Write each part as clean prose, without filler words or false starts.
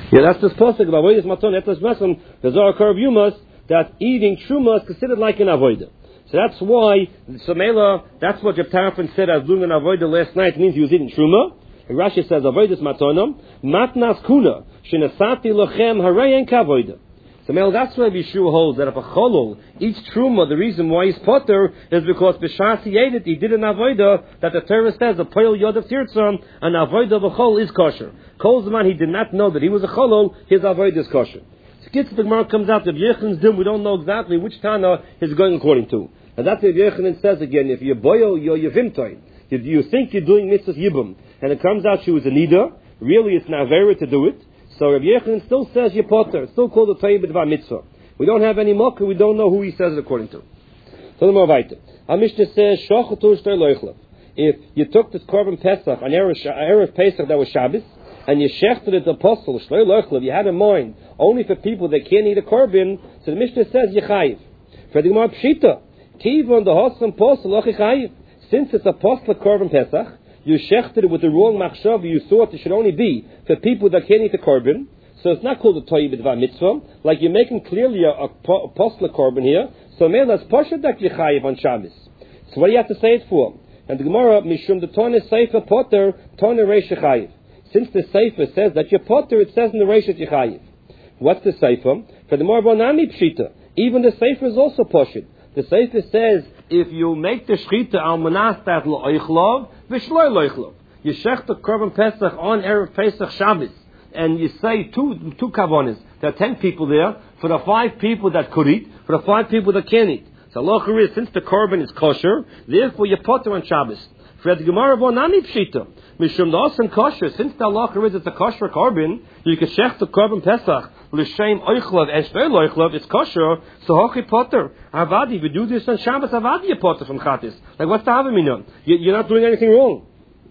Yeah, that's this pasuk of avodas maton etlas mason. The Zohar Karav Yumas that eating truma is considered like an avodah. So that's why Samela. That's what Reb Tarfon said as doing an avodah last night means he was eating truma. And Rashi says avodas matonam matnas kuna shenasati lochem harayin kavodah. So that's why Yeshua holds that if a cholol eats truma, the reason why he's potter is because b'shas he ate it, he did an avodah that the Torah says a poil yod of tirtzam, an avodah of a chol is kosher. Kol zaman he did not know that he was a cholol, his avodah is kosher. So the Gemara comes out of Yechan's dim, we don't know exactly which Tana is going according to. And that's what Yechanan says again, if you boil your yevimtoin, you think you're doing mitzvah yibum, and it comes out she was a nida, really it's not very to do it. So Rabbi Yechanan still says you're potter, still called the Tayyib B'dvar Mitzvah. We don't have any mocker, we don't know who he says it according to. So the more weiter. Our Mishnah says, Shochatu Shtei Loichlav. If you took this Korban Pesach, an Erev Pesach that was Shabbos, and you shechted it the apostle, Shtei Loichlav, you had in mind only for people that can't eat a Korban, so the Mishnah says Yechayiv. For the Gemara Pshita, Kivon the Hossam Apostle Yechayiv. Since it's apostle Korban Pesach, you shechted it with the wrong machshav, you thought it should only be for people that can't eat the korban, so it's not called a toy b'dvar mitzvah, like you're making clearly a apostle korban here, so melas poshadak yechayiv on Shabbos. So what do you have to say it for? And the Gemara, mishum the tone sefer potter, tone reish yechayiv. Since the sefer says that you're potter, it says in the reish yechayiv. What's the sefer? For the more bonami pshita, even the sefer is also poshid. The sefer says, if you make the shchita al manastat lo'ichlov, v'shloi lo'ichlov. You shech the Korban Pesach on Erev Pesach Shabbos, and you say two kavonis. There are 10 people there, for the 5 people that could eat, for the 5 people that can't eat. So Allah is, since the Korban is kosher, therefore you potter on Shabbos. For the Gemara bonani pshita, mishum da'asan kosher, since the Allah is it's a kosher Korban, you can shech the Korban Pesach, l'shem oichlav and shtei loichlav, it's kosher, so hochi potter. Avadi, we do this on Shabbos, avadi you potter from chatis. Like what's the havamina? You're not doing anything wrong.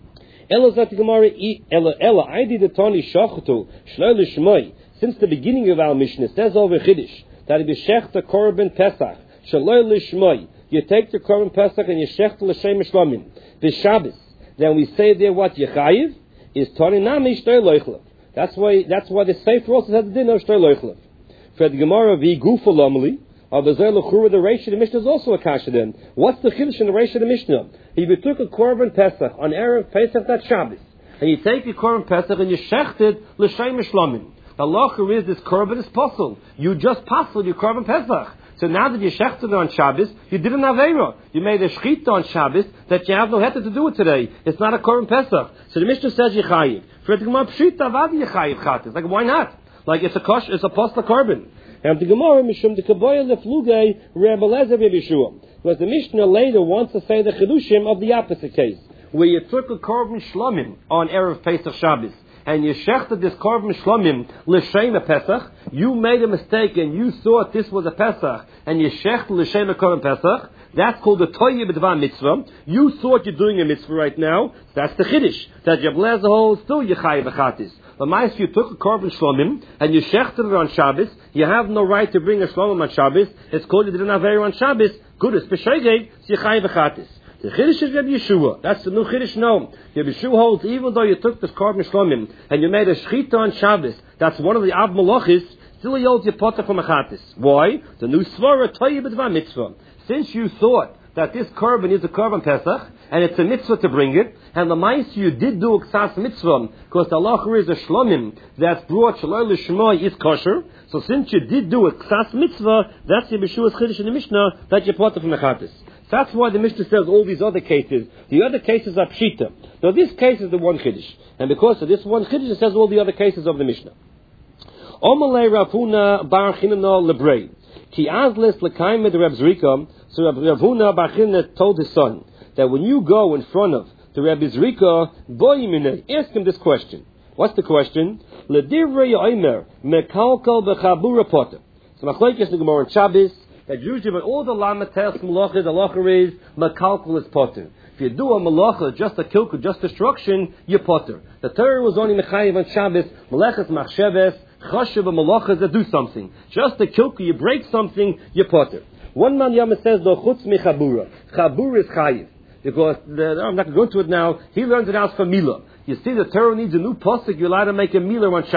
Ella zat Gemara, Ella, I did the tani shachtu, shloi l'shmoi. Since the beginning of our Mishnah, says over Chiddush, that if you shech the Korban Pesach, shloi l'shmoi, you take the Korban Pesach and you shech l'shem shlomim. The Shabbos, then we say there what Yechayiv is tani nami shtei loichlav. That's why the Sefer also has the din of shtei loichlav. For the Gemara vi gufa lomli of the Zer l'chura the Reish of the Mishnah is also a kasha then. What's the chiddush in the Reish of the Mishnah? If you took a Korban Pesach on Erev Pesach that Shabbos, and you take your Korban Pesach and you shecht it l'shem shlomim. The halacha is this Korban is possible. You just passed your Korban Pesach. So now that you shechted it on Shabbos, you did an Aveira. You made a shechita on Shabbos that you have no heter to do it today. It's not a Korban Pesach. So the Mishnah says Yechayiv. For the Gemara Pshita Avadi Yechayiv Chatas. Like why not? Like it's a apostle Korban. And the Gemara Mishum the Kaboya Lefluge Rebbe Lezer Yeshua. Because the Mishnah later wants to say the Chidushim of the opposite case, where you took a Korban Shlomim on Erev Pesach Shabbos, and you shechted this Korban Shlomim l'shem a Pesach, you made a mistake and you thought this was a Pesach, and you shechted l'shem a Korban Pesach, that's called the Toyeh B'dvar Mitzvah. You thought you're doing a mitzvah right now, that's the Chiddush. That your blazer hole still Yechayiv B'chatis. But if you took a Korban Shlomim, and you shechted it on Shabbos, you have no right to bring a Shlomim on Shabbos, it's called you did an Aveir on Shabbos, good, it's B'shegeg, it's Yechayiv B'chatis. The Chiddush is Rabbi Yeshua. That's the new Chiddush. No, Rabbi Yeshua holds even though you took this Korban Shlomim and you made a shechita on Shabbos, that's one of the Av Malachis. Still he holds your potter from a chatis. Why? The new Svara Toyeh B'dvar Mitzvah. Since you thought that this Korban is a Korban Pesach and it's a mitzvah to bring it, and the mice you did do a Ksas Mitzvah because the halacha is a Shlomim that's brought Shaloi L'Shmoi is kosher. So since you did do a Ksas Mitzvah, that's Rabbi Yeshua's Chiddush in the Mishnah that you potter from a chatis. That's why the Mishnah says all these other cases. The other cases are pshita. Now this case is the one chiddush, and because of this one chiddush, it says all the other cases of the Mishnah. Omalei Ravuna Bar Chinana Lebrei Ki Azles Lekaimed Reb Zrika. So Ravuna Bar Chinana told his son that when you go in front of the Reb Zrika, boyimine, ask him this question. What's the question? Ledivrei Yomer Mekalkal Bechabura Potter. So Machlekes the Gemara in Shabbos. That usually when all the lamatel malachas, the halacha is makalkul is potter. If you do a malacha, just a kilku, just destruction, you potter. The Torah was only mechayiv on Shabbos, malachas machsheves, chashav malachas that do something. Just a kilku, you break something, you potter. One man Yama says, "Lo chutz mi chabura." Chabura is chayiv. Because, I'm not going to go into it now, he learns it out from Milah. You see, the Torah needs a new pasuk, you're allowed to make a Milah on Shabbos.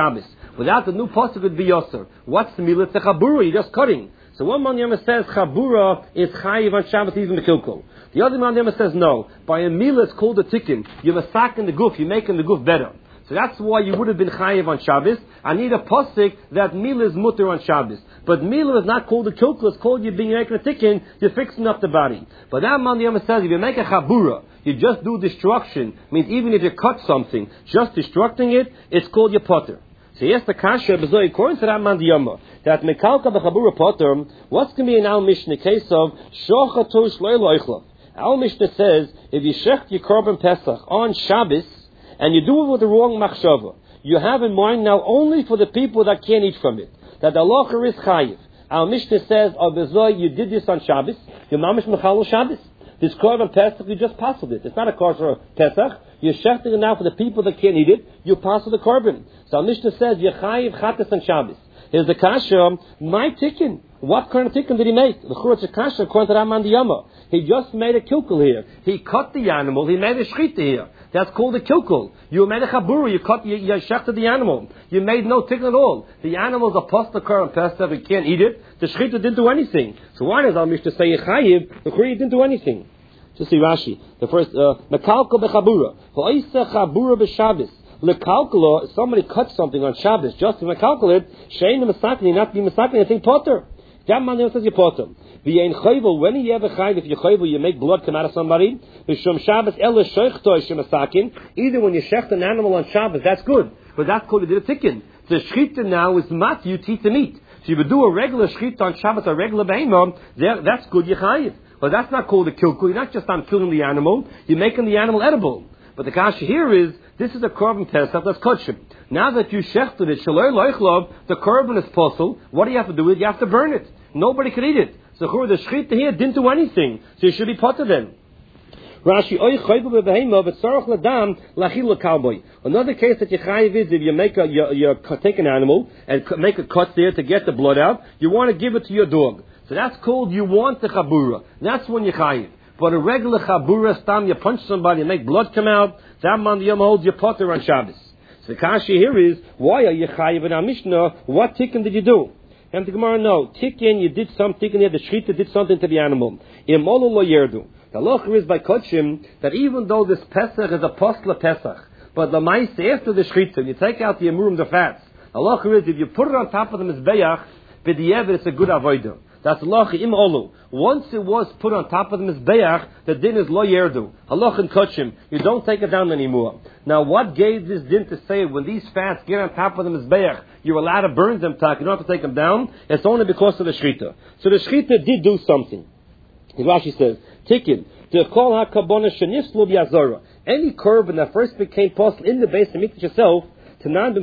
Without the new pasuk, it would be Yosser. What's the milah? It's a chabura. You're just cutting. So one man Yama says chabura is chayiv on Shabbos even the kilkul. The other man Yama says no. By a milah, it's called a tikkun. You're masaking the goof. You're making the goof better. So that's why you would have been chayiv on Shabbos. I need a pasuk that milah is mutter on Shabbos. But milah is not called a kilkul. It's called you being making a tikkun. You're fixing up the body. But that man Yama says if you make a chabura, you just do destruction. Means even if you cut something, just destructing it, it's called your potter. So yes, the kasha bezoi according to that man Yama that mekalka b'chabura potter. What's going to be in our Mishnah case of shochato shloi loichlav? Our Mishnah says if you shecht your korban pesach on Shabbos and you do it with the wrong machshava, you have in mind now only for the people that can't eat from it. That the halacha is chayiv. Our Mishnah says of bezoi you did this on Shabbos. Your mamish mechalo Shabbos. This korban pesach you just passed it. It's not a kosher pesach. You're shechting it now for the people that can't eat it. You pass the korban. So our Mishnah says Yechayiv Chatas and Shabbos. Here's the kasha. My tikkun. What kind of tikkun did he make? The church kasha according to Raman Diyama. He just made a kilkul here. He cut the animal. He made a shchita here. That's called a kilkul. You made a chabura. You shechted the animal. You made no tikkun at all. The animal's a pasta korban pesach. You can't eat it. The shchita didn't do anything. So why does our Mishnah say Yechayiv? The church didn't do anything. Just see Rashi. The first mekalka bechabura. V'oisa chabura b'Shabbos. Lekalkula. Somebody cut something on Shabbos just to mekalkula it. Shein mesakni, not be mesakni. I think potter. That man says you potter. V'yein chayvel. When you have a chayv, if you chayvel, you make blood come out of somebody. V'shum Shabbos ela sheichtoi shemesakin. Either when you shecht an animal on Shabbos, that's good. But that's called you did a tikkun. The shchita now is mat. You teach the meat. So you would do a regular shchita on Shabbos, a regular behemah. That's good. You chayiv. But that's not called a kilkul. You're not just on killing the animal. You're making the animal edible. But the kasha here is, this is a korban pesach that's kosher. Now that you shechted it, shaloi loichlav, the korban is possible. What do you have to do with it? You have to burn it. Nobody could eat it. So the shchita here didn't do anything. So you should be potter then. Rashi, oy chayvu b'behema, v'tzarach ladam, lachil l'kalboy. Another case that you chayiv is if you make you take an animal and make a cut there to get the blood out, you want to give it to your dog. So that's called you want the chabura. That's when you chayiv. But a regular chabura, stam, you punch somebody and make blood come out, that man the yom holds your potter on Shabbos. So the kasha here is, why are you chayiv in our Mishnah? What tikkun did you do? And the Gemara, no. Tikkun, you did some tikkun here, the shchita did something to the animal. Imolu lo yerdu. The halacha is by kodshim, that even though this pesach is a posla pesach, but the maise after the shchita, you take out the emurim, the fats. The halacha is, if you put it on top of the mizbeach, b'di'evet, it's a good avodah. That's halacha im olu. Once it was put on top of the mizbeach, the din is lo yerdu. Halacha and kachim. You don't take it down anymore. Now, what gave this din to say when these fats get on top of the mizbeach, you're allowed to burn them, tak. You don't have to take them down. It's only because of the shchita. So the shchita did do something. Rashi says, tikkun to call hakabona shenifslu b'yazora. Any korban that first became possible in the base of mikdash itself. If by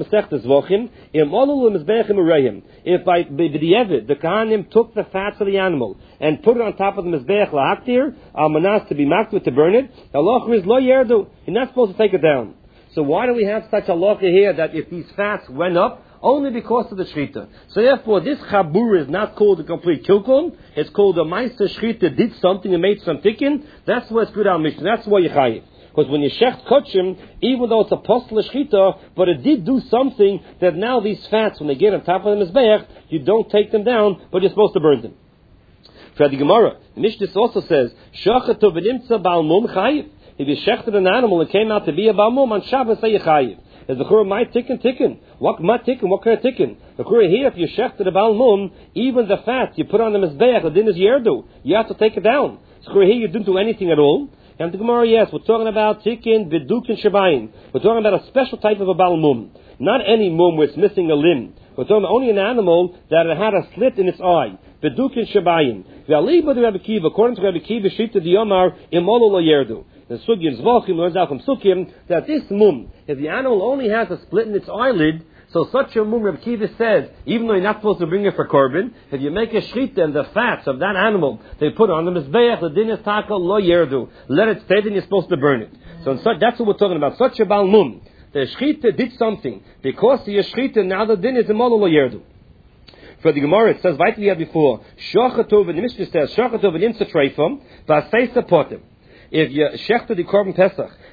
the Kohanim took the fats of the animal and put it on top of the mizbeach lahaktir, almanas to be makted to burn it, the halacha is lo yerdu. You're not supposed to take it down. So why do we have such a halacha here that if these fats went up, only because of the shchita? So therefore, this chabur is not called a complete kilkum. It's called a ma'aser shchita did something and made some tikkun. That's why it's good our mission. That's why you chayiv. Because when you shecht kotchim, even though it's a postle shchita, but it did do something that now these fats, when they get on top of the mizbeach, you don't take them down, but you're supposed to burn them. For the Gemara, the Mishnah also says, shachatu v'nimtza ba'al mum chayiv. If you shechted an animal and came out to be a ba'al mum, on Shabbos say you chayiv. Is the chura my tikkun? What my tikkun? What kind of tikkun? The chura here, if you shechted a ba'al mum, even the fat you put on the mizbeach, the din is yerdu. You have to take it down. So chura here, you didn't do anything at all. And the Gemara, yes, we're talking about tikkun v'dukin shabayim. We're talking about a special type of a ba'al mum. Not any mum where it's missing a limb. We're talking about only an animal that it had a slit in its eye. V'dukin shabayim. V'aliba de Rabbi Kiva, according to Rabbi Kiva, shita diyomar imolu lo yerdu. The Sugim Zvachim learns out from Sukkim that this mum, if the animal only has a split in its eyelid, so such a mum, Rabbi Kiva says, even though you're not supposed to bring it for korban, if you make a shchita and the fats of that animal, they put on the mizbeach, the din is taka lo yerdu. Let it stay, then you're supposed to burn it. So that's what we're talking about. Such a ba'al mum. The shchita did something. Because the shchita, now the din is imolu lo yerdu. For the Gemara, it says, right we had before, shachatu, and the Mishnah says, shachatu v'nimtza treifam, v'aseisa potim. If you shechted the korban pesach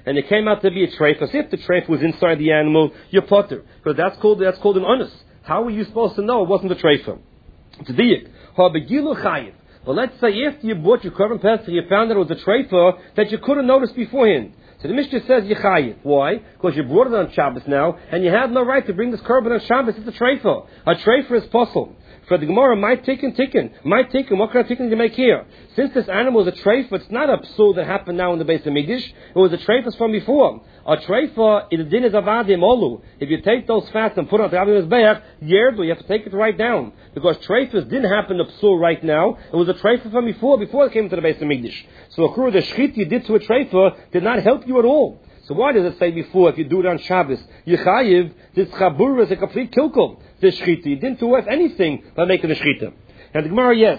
and it came out to be a treifa. So if the treifa was inside the animal, you're potter. Because that's called an onus. How were you supposed to know it wasn't a treifa? It's a diyak. Ha-begilu chayiv. But let's say after you bought your korban pesach, you found that it was a treifa that you couldn't notice beforehand. So the Mishnah says Yechayiv. Why? Because you brought it on Shabbos now, and you have no right to bring this korban on Shabbos. It's a treifa. A treifa is possible. For the Gemara, my tikkun. What kind of tikkun do you make here? Since this animal is a treifa, it's not a psul that happened now in the base of Mikdash. It was a treifa from before. A treifa, the din is avadim olu. If you take those fats and put it on the Avim Mizbeach, yerdu, you have to take it right down. Because treifas didn't happen to psul right now. It was a treifa from before it came to the base of Mikdash. So the shchit you did to a treifa did not help you at all. So why does it say before, if you do it on Shabbos, Yechayiv, this chabur is a complete kilkum. This shchita, you didn't do anything by making the shchita. And the Gemara, yes,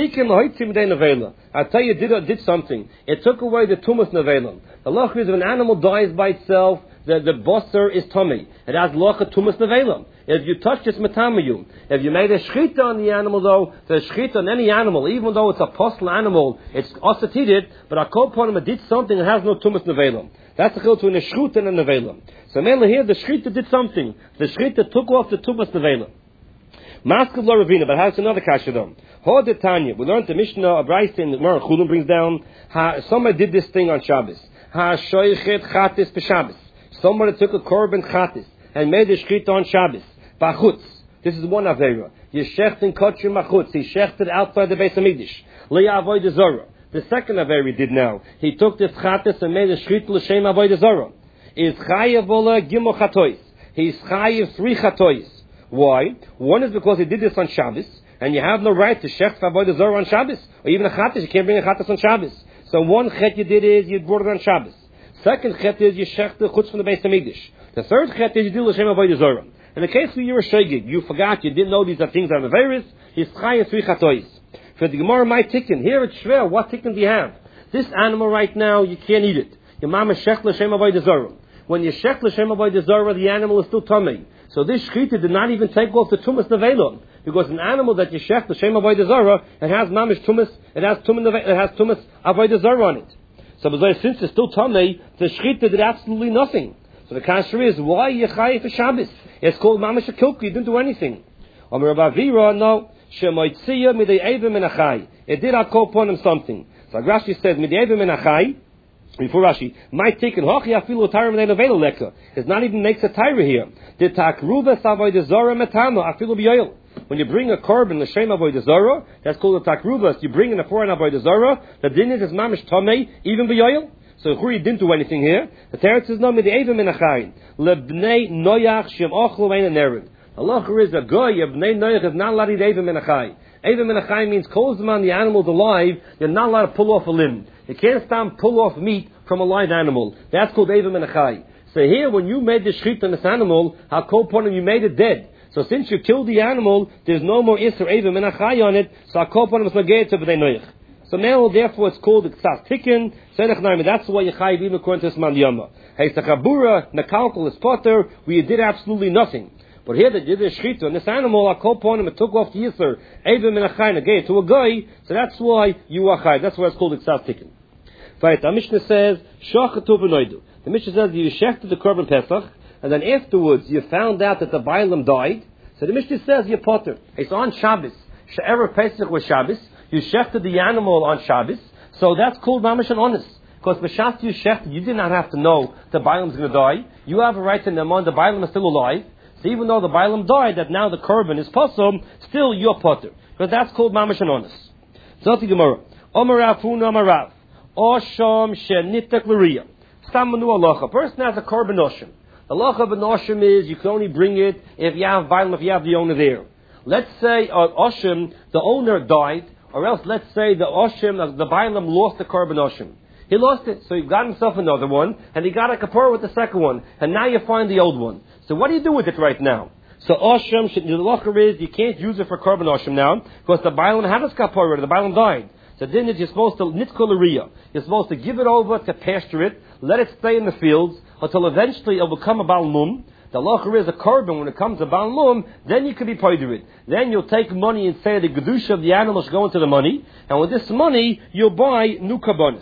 I tell you, did something. It took away the tumas nevela. The loch is if an animal dies by itself, the bosser is tummy. It has loch tumas nevela. If you touch this matamayu, if you made a shchita on the animal though, the shchita on any animal, even though it's a postal animal, it's osatided, but a koponim did something that has no tumas nevela. That's the chiluk between a shchut and a nevela. So mainly here, the shchita did something. The shchita took off the tumas nevela. Maskav lo ravina, but has another kasha though. Hodetanya, we learned the Mishnah, a Brayta in the Gemara Chulun brings down, somebody did this thing on Shabbos. Ha-shoychet chatis b'Shabbos. Somebody took a korban chatis and made a shchita on Shabbos. Bachutz. This is one avera. Yeshechtin kotcher machutz. He shechted outside the Beis HaMikdash. Le'avodah zara. The second avera he did now. He took this chatis and made a shchita l'shem avodah zara. Is chayav ola gimel chatois. He's chayav 3 chatois. Why? One is because he did this on Shabbos, and you have no right to shech avodah zara on Shabbos, or even a chatas. You can't bring a chatas on Shabbos. So one chet you did is you brought it on Shabbos. Second chet is you shech the chutz from the Beis HaMikdash. The third chet is you do l'shem avodah zara. In the case where you're a shegig, you forgot, you didn't know these are things on the virus. He's chayav 3 chatois. For the Gemara, my tikkun here it's shver. What tikkun do you have? This animal right now you can't eat it. Your mama shech l'shem avodah zara. When you shech l'shem avodah zara, the animal is still tummy. So this shchita did not even take off the tumas nevelon, because an animal that you shech l'shem avodah zara, it has mamish tumas, it has tumas avodah zara on it. So since it's still tummy, the shchita did absolutely nothing. So the kasher is, why you chayav for Shabbos? It's called mamish a kilku. You didn't do anything. Amar Rav Avira, no, shemoitziya midei evim min achai. It did not call upon him something. So Rashi says midei evim min achai. Before Rashi, my tikkun hochi afilu tyra min nevela leka. It not even makes a tyra here. The takruba avodah zara metano afilu b'yoyel. When you bring a korban l'shem avodah zara, that's called a takruba. So you bring in a foreign avodah zara. The din is mamish tamei even b'yoyel. So Churi didn't do anything here. The teretz says no midei evim min achai lebnei noyach shem ochlu ein nerin. Allah is a guy of bnei noyach is not allowed to eat evim min achai. Evim min achai means kolzman the animal's alive. You're not allowed to pull off a limb. You can't stand pull off meat from a live animal. That's called evim min achai. So here, when you made the shchita on this animal, how kolponim you made it dead. So since you killed the animal, there's no more isur evim min achai on it. So kolponim is negayet to bnei noyach. So now, therefore, it's called the ksas tikkun. That's why you chayiv even according to this man yama. Hey, sakabura nakalkal is potter. We did absolutely nothing. But here they did the shchita on this animal. I called upon him and took off the yisur evim min achai negayet to a guy. So that's why you are chayiv. That's why it's called the ksas tikkun. Right, the Mishnah says, Shachatu v'noidu. The Mishnah says you shechted the korban pesach, and then afterwards you found out that the bailam died. So the Mishnah says you potter. It's on Shabbos. She'er pesach was Shabbos. You shechted the animal on Shabbos. So that's called mamish and honest. Because b'shas you shechted, you did not have to know the bailam's going to die. You have a right to know the bailam is still alive. So even though the bailam died, that now the korban is posum, still you're potter. Because that's called mamish and honest. So the Gemara. Omarav fun omarav. Osham shenitek l'riya. Stamanu alacha. A person has a korban osham. The halacha of an osham is you can only bring it if you have bailam, if you have the owner there. Let's say osham, the owner died, or else let's say the osham, the bailam lost the korban osham. He lost it, so he got himself another one, and he got a kapara with the second one, and now you find the old one. So what do you do with it right now? So osham, the halacha is you can't use it for korban osham now, because the bailam had his kapara, the bailam died. So then you're supposed to nitkol. You're supposed to give it over to pasture it, let it stay in the fields until eventually it will become a baal mum. The halacha is a korban when it comes to baal mum. Then you can be paid it. Then you'll take money and say the gedusha of the animal should go into the money, and with this money you'll buy new karbonos.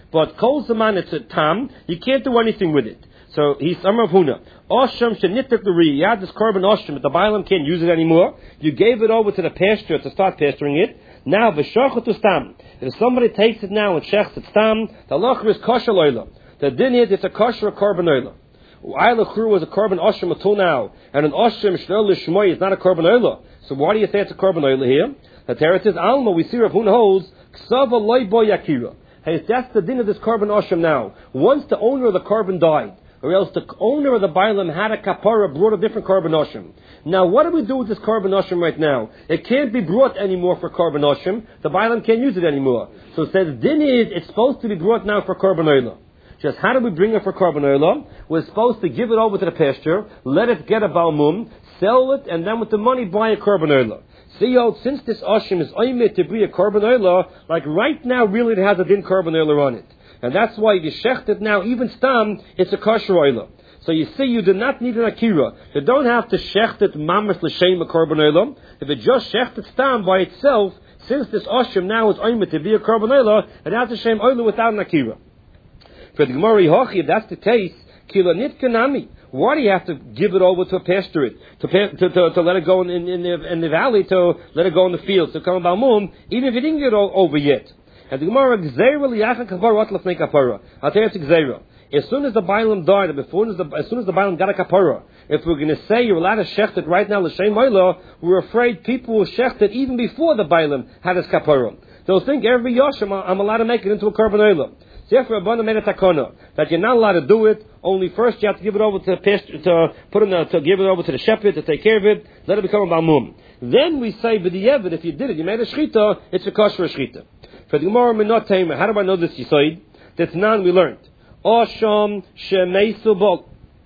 But kol zaman it's a tam, you can't do anything with it. So he's Amar of Huna. Osham shenitik the ri. You had this korban osham, but the Bailam can't use it anymore. You gave it over to the pasture to start pasturing it. Now v'shachot to stam. If somebody takes it now and shechs it stam, the halacha is kosher loyla. The din is it's a kosher korban oila. Ayla Kru was a korban osham until now, and an osham shnel l'shmoy is not a korban oila. So why do you say it's a korban oila here? The Torah says Alma. We see Rav Huna holds ksava loy bo yakira. Hey, that's the din of this korban osham now. Once the owner of the korban died, or else the owner of the Bailam had a kapara, brought a different korban osham. Now, what do we do with this korban osham right now? It can't be brought anymore for korban osham. The Bailam can't use it anymore. So it says, din is, it's supposed to be brought now for korban oila. Just how do we bring it for korban oila? We're supposed to give it over to the pasture, let it get a balmum, sell it, and then with the money buy a korban oila. See, since this osham is oimit to be a korban oila, like right now really it has a din korban oila on it. And that's why if you shecht it now, even stam, it's a kosher oila. So you see, you do not need an akira. You don't have to shecht it mamash l'shem a korban oila. If it just shecht it stam by itself, since this osham now is oimit to be a korban oila, it has a shem oila without an akira. For the Gemara Hochi, if that's the case, kila nitkanami. Why do you have to give it over to pasture it, to let it go in the valley, to let it go in the fields, to come about moon, even if you didn't get it over yet? And the Gemara Gzeira liyachak kapara atlafnei kapara. I'll tell you it's Gzeira. As soon as the Bailam died, as soon as the Bailam got a kapara, if we're going to say you're allowed to shecht it right now l'shem oila, we're afraid people will shecht it even before the Bailam had his kapara. They'll think every yoshim I'm allowed to make it into a korban oila. Therefore, Rabbanan made a takana that you're not allowed to do it. Only first you have to give it over to to give it over to the shepherd to take care of it. Let it become a balmum. Then we say, b'di'evet, if you did it, you made a shchita. It's a kosher shchita. For the Gemara Minot Taima, how do I know this Yisoid? That's none we learned. Osham shemeisu bol.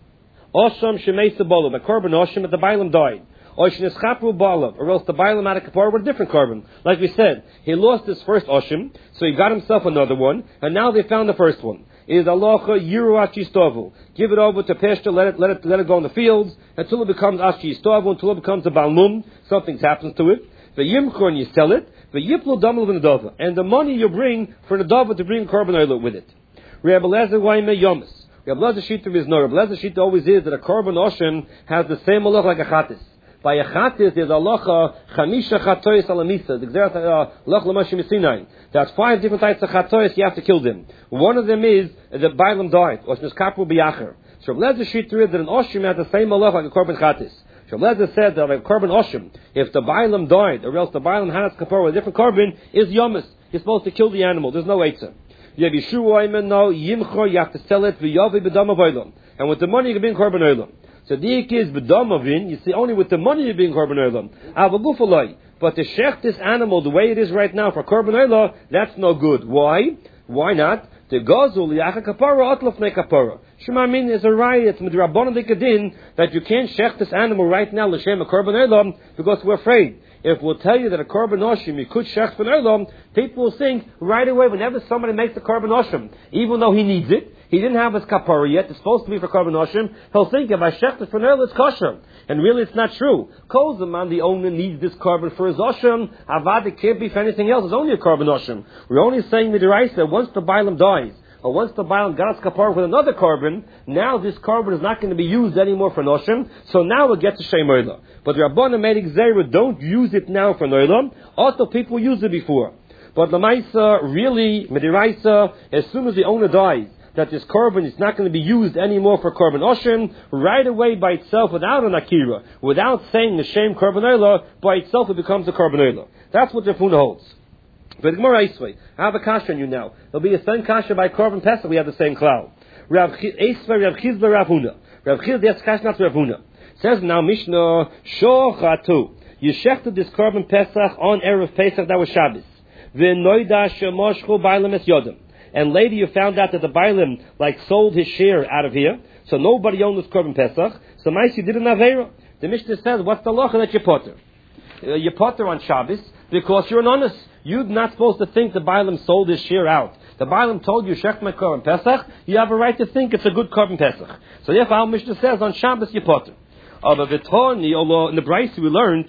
Osham shemeisu bol. The korban osham at the Bailam died. Osham eschapru balav, or else the Bailam had a kapar with a different korban. Like we said, he lost his first osham, so he got himself another one, and now they found the first one. Is alocha yiru achistovu. Give it over to pasture, let it go in the fields until it becomes achistovu, until it becomes a balmum. Something happens to it. The yimchor, you sell it. The yiplu damel v'nadava, and the money you bring for the dava to bring korban oila with it. Rabbi Lezer Waime Yomis. Rabbi Lezer Shita is no. Rabbi Lezer Shita always is that a korban osham has the same halacha like a chatis. By a chatis, there's a halacha chamisha chatois alamisa. The gzerat halacha l'mashim Sinai. There's 5 different types of chatois you have to kill them. One of them is the Bailam died, osham eskapu biyacher. So Rabbi Lezer Shita is that an osham has the same halacha like a korban chatis. So Lezer said that a korban osham, if the Bailam died, or else the Bailam had its kapar with a different korban, is yomis. You're supposed to kill the animal. There's no eitzah. You have Yeshua Ayman now, yimchor, you have to sell it, v'yavi b'dam avaylam. And with the money you can bring korban olam. So the ik is b'dam avin, you see only with the money you bring korban olam. Avagufalai. But to shecht this animal the way it is right now for korban olam, that's no good. Why? Why not? The gazul yacha kapara atlafnei kapara. Shema min is a riot. It's midrabanan dekadin that you can't shecht this animal right now l'shem a korban olam because we're afraid. If we'll tell you that a korban oshim you could shecht for olam, people will think right away whenever somebody makes a korban oshim, even though he needs it, he didn't have his kapara yet. It's supposed to be for korban oshim. He'll think if I shecht it for olam, it's kosher. And really, it's not true. Kol zaman the owner needs this korban for his oshim. Avad it can't be for anything else. It's only a korban oshim. We're only saying the deraisa once the Bailam dies. Or once the Bailam got his kapar with another korban, now this korban is not going to be used anymore for noshim, so now we'll get to Shem Oila. But the Rabbanan made Gzeira, don't use it now for Noilam, also people used it before. But Lamaisa, really, Mediraisa, as soon as the owner dies, that this korban is not going to be used anymore for korban oshim, right away by itself, without an akira, without saying the Shem korban oila, by itself it becomes a korban oila. That's what the Funa holds. But Gemara Eisvei, I have a kasha on you now. There'll be a same kasha by korban pesach. We have the same cloud. Rav Eisvei, Rav Chizba, Rav Huna. Rav Chizba, that's kasha not Rav Huna. Says now Mishnah Shochatu. You shechted this korban pesach on erev Pesach that was Shabbos. V'noida shemoshchu bailam es yodem. And later you found out that the bailam sold his share out of here, so nobody owned this korban pesach. So Maisi did an avera. The Mishnah says, what's the lacha that you potter? You potter on Shabbos because you're an honest. You're not supposed to think the Bailam sold his share out. The Bailam told you, Shech my korban pesach, you have a right to think it's a good korban pesach. So therefore, our Mishnah says, on Shabbos you potter. But Vitoni, although in the Brayse we learned,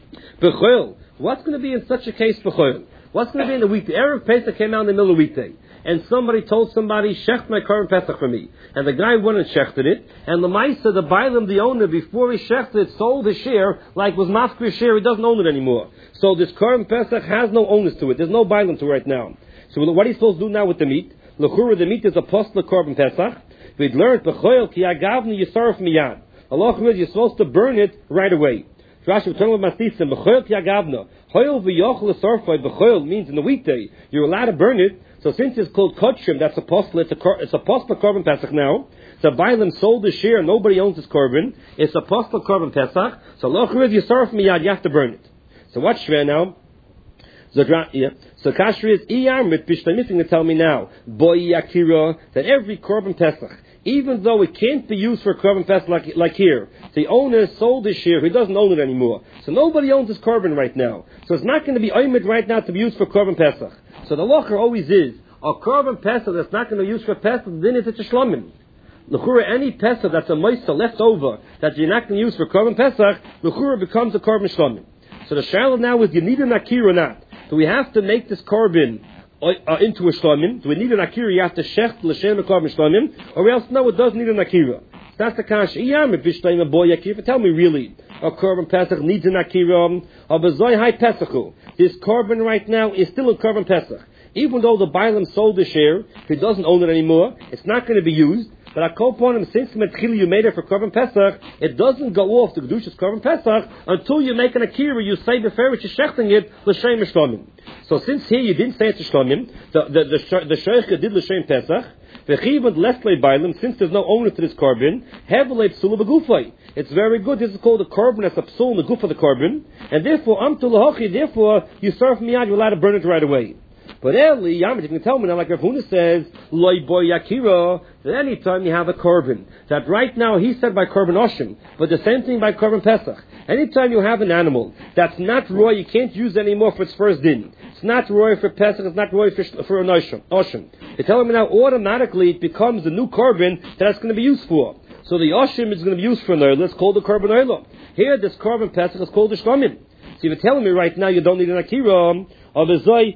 B'choil, what's going to be in such a case B'choil? What's going to be in the weekday? Erev Pesach came out in the middle of the weekday. and somebody told somebody, shecht my Korban Pesach for me. And the guy went and shechted it, and the Maisa, the Bailam, the owner, before he shechted it, sold his share, like was Mafkir share, he doesn't own it anymore. So this Korban Pesach has no owners to it. There's no Bailam to it right now. So what are you supposed to do now with the meat? L'chura, the meat is a postal Korban Pesach. We'd learned, b'choyel ki agavni yisarf miyad. Allah is you're supposed to burn it right away. Rashi, we're talking about Matisim, b'choyel ki agavna. Choyel v'yochel l'sarfai, b'choyel means in the weekday, you're allowed to burn it. So since it's called Kotchim, that's a postal, it's a postal Korban Pesach now. So Bailam sold the share, nobody owns his Korban. It's a postal Korban Pesach. So Allah is yisarf miyad, you have to burn it. So what's shver now? So Kashri is Iyamrit Bishtamifing to tell me now, Boy Yakira, that every Korban Pesach, even though it can't be used for Korban Pesach like here, the owner sold his share, he doesn't own it anymore. So nobody owns his Korban right now. So it's not going to be Oymid right now to be used for Korban Pesach. So the Locher always is, a Korban Pesach that's not going to be used for Pesach, then it's a Shlomim. L'chura, any Pesach that's a Moisa left over, that you're not going to use for Korban Pesach, L'chura becomes a Korban Shlomim. So the Shaila now is, you need an Akir or not? Do we have to make this Korban into a Shlomim? Do we need an Akira? You have to shecht l'shem a Korban Shlomim? Or else, no, it doesn't need an Akira. That's the Kash. Tell me really, a Korban Pesach needs an Akira. This Korban right now is still a Korban Pesach. Even though the Bailam sold the share, he doesn't own it anymore, it's not going to be used. But I call upon him, since Metchili you made it for Korban Pesach, it doesn't go off to Kedushas Korban Pesach until you make an Akira, you say before which is shechting it, L'Shem Shlomim. So since here you didn't say it's a Shlomim, the Sheicha did L'Shem Pesach, V'chivud Lesle Bailam, since there's no owner to this Korban, Hevelei Psula B'gufay. It's very good, this is called a Korban, that's a Psul in the Guf of the Korban, and therefore, Amtul Lahochi, therefore, you serve miyad, you're allowed to burn it right away. But Eli, Yamid, you can tell me now, like Rav Huna says, Loi boy Yakira, that any time you have a Korban, that right now he said by Korban Oshim, but the same thing by Korban Pesach. Anytime you have an animal that's not roy, you can't use it anymore for its first din. It's not roy for Pesach, it's not roy for an Oshim. You're telling me now, automatically it becomes the new Korban that it's going to be used for. So the Oshim is going to be used for an Oila, it's called the Korban Oila. Here, this Korban Pesach is called the Shlomim. So you're telling me right now you don't need an Akira. What is it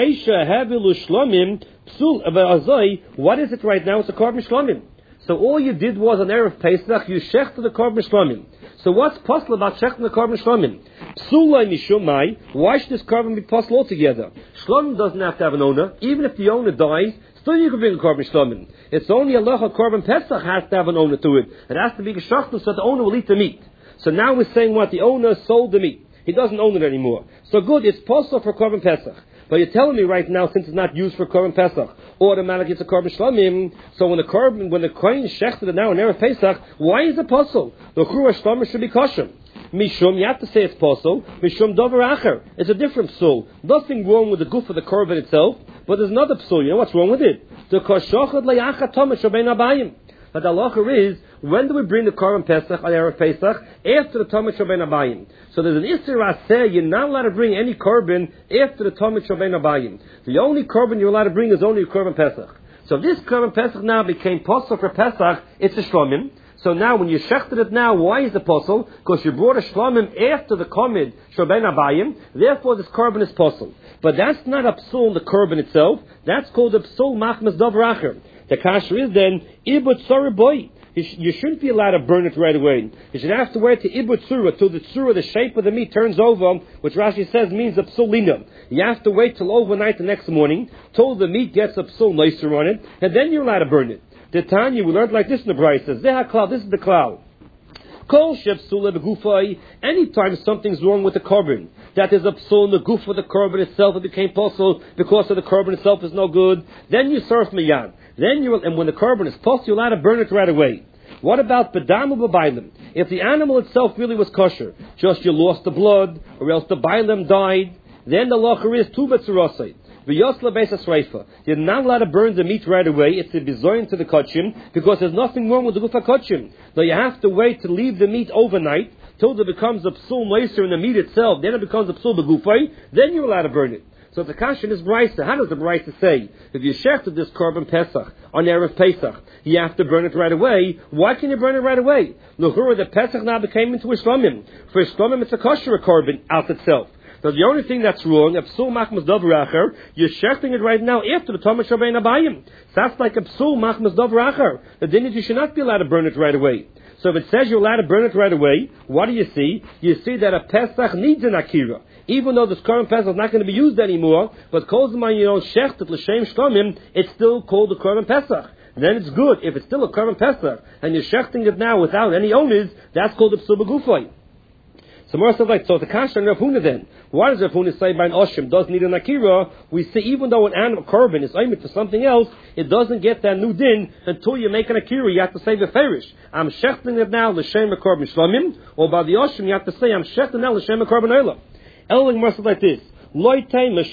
right now? It's a Korban Shlomim. So all you did was on Erev Pesach, you shechted the Korban Shlomim. So what's possible about shechting the Korban Shlomim? Psulai mishumai. Why should this Korban be possible altogether? Shlomim doesn't have to have an owner. Even if the owner dies, still you can bring a Korban Shlomim. It's only Allah Korban Pesach has to have an owner to it. It has to be geshachtu so the owner will eat the meat. So now we're saying what? The owner sold the meat. He doesn't own it anymore. So good, it's possible for Korban Pesach. But you're telling me right now, since it's not used for Korban Pesach, automatically it's a Korban Shlomim. So when the Kohen shechted it now in Erev Pesach, why is it possible? The Chura Shlomim should be kosher. Mishum, you have to say it's possible. Mishum Dover Acher. It's a different psul. Nothing wrong with the goof of the Korban itself, but there's another psul. You know what's wrong with it? The Koshachad Le'acha Tomesh Shabein Abayim. But the halacha is, when do we bring the Korban Pesach on Erev Pesach? After the Talmud Shabein Abayim. So there's an Isser Aseh, you're not allowed to bring any Korban after the Talmud Shabein Abayim. The only Korban you're allowed to bring is only a Korban Pesach. So this Korban Pesach now became possible for Pesach, it's a Shlomim. So now when you shechted it now, why is it possible? Because you brought a Shlomim after the Talmud Shabein Abayim, therefore this Korban is possible. But that's not a psul in the Korban itself, that's called a psul machmas davar acher. The kasher is then, ibut tzara boy. You shouldn't be allowed to burn it right away. You should have to wait to ibut tzura, till the tzura, the shape of the meat, turns over, which Rashi says means a psulina. You have to wait till overnight the next morning, till the meat gets a psul nicer on it, and then you're allowed to burn it. The Tanya, we learned like this in the Brayta, says, this is the cloud. Anytime something's wrong with the korban, that is a psul in the goof of the korban itself, it became possible because of the korban itself is no good, then you serve miyad. And when the korban is possible, you're allowed to burn it right away. What about bedamu b'bailim? If the animal itself really was kosher, just you lost the blood, or else the bailim died, then the lacher is tu betzurosei. You're not allowed to burn the meat right away. It's a bizoyin to the kachim because there's nothing wrong with the gufa kachim. No, you have to wait to leave the meat overnight till it becomes a psul meiser in the meat itself. Then it becomes a psul begufay. Then you're allowed to burn it. So the kasha is brayta. How does the brayta say? If you shechted this korban pesach on Erev Pesach, you have to burn it right away. Why can you burn it right away? L'chura, the pesach now became into a shlomim. For a shlomim, it's a kosher korban out itself. Now the only thing that's wrong, a psul machmas davar acher, you're shechting it right now after the Tomer Shabbein Abayim. So that's like a psul machmas davar acher. The din is you should not be allowed to burn it right away. So if it says you're allowed to burn it right away, what do you see? You see that a Pesach needs an akira. Even though this current Pesach is not going to be used anymore, but Kozman, shecht it l'shem shtomim, it's still called the current Pesach. Then it's good. If it's still a current Pesach, and you're shechting it now without any owners, that's called the psul b'gufay. So more stuff like, so the kasha and Rav Huna then, why does Rav Huna say by an oshim doesn't need an akira? We see even though an animal korban is aimed for something else, it doesn't get that new din until you make an akira. You have to say the ferish. I'm shechting it now l'shem korban shlomim, or by the oshim you have to say I'm shechting now l'shem korban oila. Eling more stuff like this. Don't say in Rav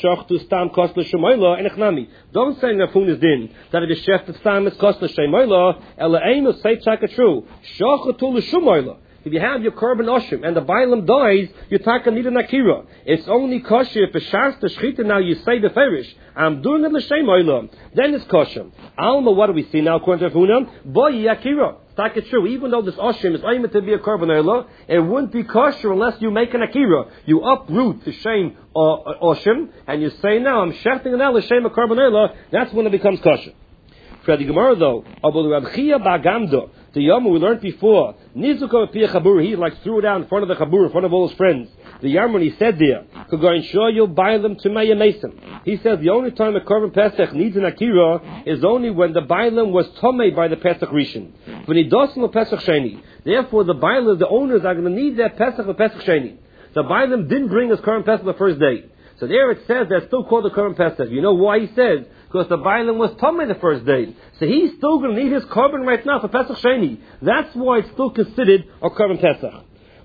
Huna's din that it is shechted stam is kost l'shem oila, ela aim say chaka true. Shachatu l'shum oila. If you have your korban oshim and the bailam dies, you take a need an akira. It's only kosher if a shas the shchita now you say the ferish. I'm doing it l'shem oila. Then it's kosher. Alma, what do we see now according to Huna? Boy akira. Take it true. Even though this oshim is aimed to be a korban oila, it wouldn't be kosher unless you make an akira. You uproot the shame oshim and you say now I'm shechting now l'shem a korban oila. That's when it becomes kosher. For the Gemara though, Abul Rab Chia Bagamdo, the Yom we learned before, Nizuka Pia Chabur, he threw it out in front of the Chabur, in front of all his friends. The Yom when he said there, could go and show you buy them to Maya Mason. He said the only time a korban Pesach needs an akira is only when the bailam was tomei by the Pesach Rishon. When he doesn't the Pesach Sheni. Therefore the bailam, the owners are going to need their Pesach or Pesach Sheni. The bailam didn't bring his korban Pesach the first day. So there it says that's still called the korban Pesach. You know why he says? Because the bailam was tomei the first day. So he's still going to need his korban right now for Pesach Sheni. That's why it's still considered a korban Pesach.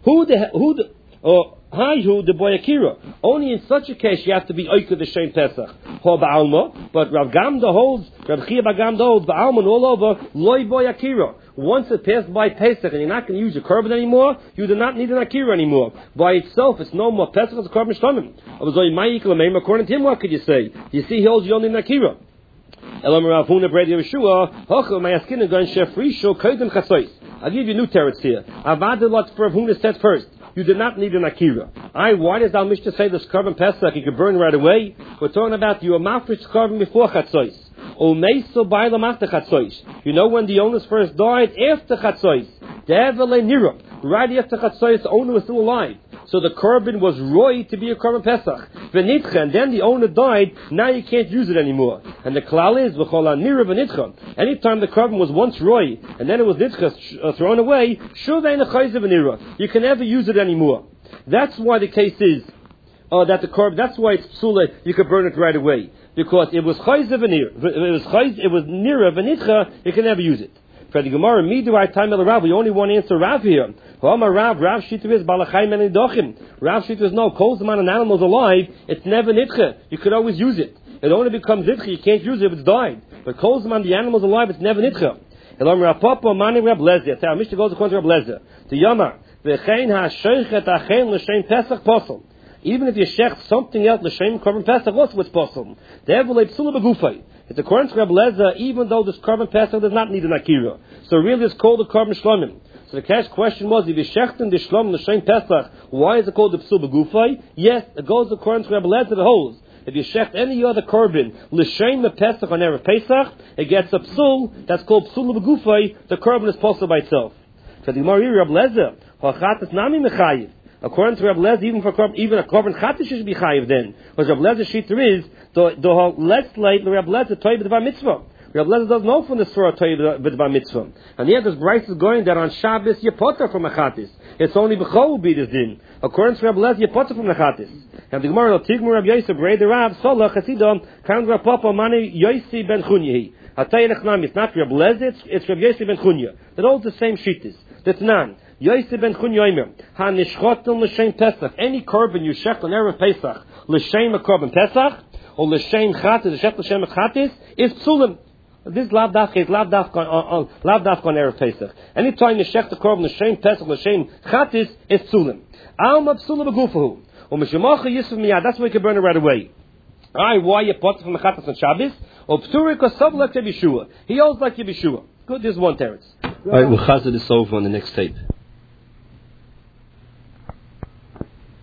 The boy akira. Only in such a case you have to be oiked the shem Pesach. Ho ba'alma, but Rav Gamda holds, Rav Chia Bagamda holds ba'alma and all over loy boy akira. Once it passed by Pesach and you're not going to use your korban anymore, you do not need an akira anymore. By itself, it's no more Pesach, it's a korban shtomim. According to him, what could you say? You see, he holds you don't need an akira. Elam Rav Huna Bredi Yeshua, Hochel Mayaskin Gan Shefri Shul Kodim Chasois. I'll give you new teretz here. Avad what Rav Huna said first. You do not need an akira. Why does Al Mishnah say this korban Pesach you can burn right away? We're talking about you a mafresh korban before Chatzos. O meiso bailam after Chatzos. You know when the owners first died? After Chatzos. Devele nira. Right after Chatzos, the owner was still alive. So the korban was roy to be a korban Pesach. V'nitcha, and then the owner died, now you can't use it anymore. And the klal is, v'chol nira v'nitcha. Anytime the korban was once roy, and then it was nitcha, thrown away, shuvein achayze v'nira. You can never use it anymore. That's why the case is, that the korban, that's why it's psula, you can burn it right away. Because it was chayze v'nira. It was nira v'nitcha, you can never use it. For the Gemara, Midu time el Rav, we only want to answer Rav here. Rav Shita is balachayim and idochim. Rav Shita is no, calls the man an animal's alive, it's never nitcha. You could always use it. It only becomes nitcha, you can't use it if it's died. But calls the man the animal's alive, it's never nitcha. Elam Rav Papa, Mani Rav Lezer. Our Mishnah goes according to Rav Lezer. The Yomar, v'chein ha'shoichet achein l'shem Pesach posel. Even if you shech something else, l'shem korban Pesach, also it's posel. De'evulei psula b'gufay. It's according to Rabbi Lezer, even though this korban Pesach does not need an akira. So really it's called the korban shlomim. So the question was, if you shechten the shlom l'shem Pesach, why is it called the psul b'gufay? Yes, it goes according to Rabbi Lezer, the holds. If you shecht any other korban l'shem Pesach on Erev Pesach, it gets a psul, that's called psul b'gufay, the korban is possible by itself. So the Gemara, Rabbi Lezer, ha'chatas nami mechayiv. According to Rabbi Lezer, even a korban chatish should be chayiv then. Because Rabbi Lezer's shita is, the less late, Rabbi Lezer toy b'dvar mitzvah. Rabbi Lezer doesn't know from the surah toy b'dvar mitzvah. And yet this Bryce is going that on Shabbos you potter from a chatis. It's only b'chol will be this din. According to Rabbi Lezer, you potter from the chatis. And the Gemara, Tigmur Rabbi Yosef, Brei the Rav, Sola, Chasidom, Kan Rav Papa, Mani, Yosi ben Chunyahi. I'll tell you nechnami, it's not Rabbi Lezer, it's Rabbi Yosef ben Chunya. They're all the same shittas. That's none. Yosef ben Chunya Omer, Ha nishchotem l'shem Pesach. Any korban you shech on Erev Pesach, l'shem a korban Pesach, or l'shem chatis, l'shech l'shem chatis, is psulim. This lav dafka is lav dafka on Erev Pesach. Anytime you shech the korban l'shem Pesach, l'shem chatis, is psulim. Alma psulim b'gufahu. Or mishamacha yisuf miyad. That's why you can burn it right away. Why you put from the chatas on Shabbos? Or pturik or sub like Yeshua. He holds like Yeshua. Good, there's one teretz. All right, we'll chazir this over on the next tape.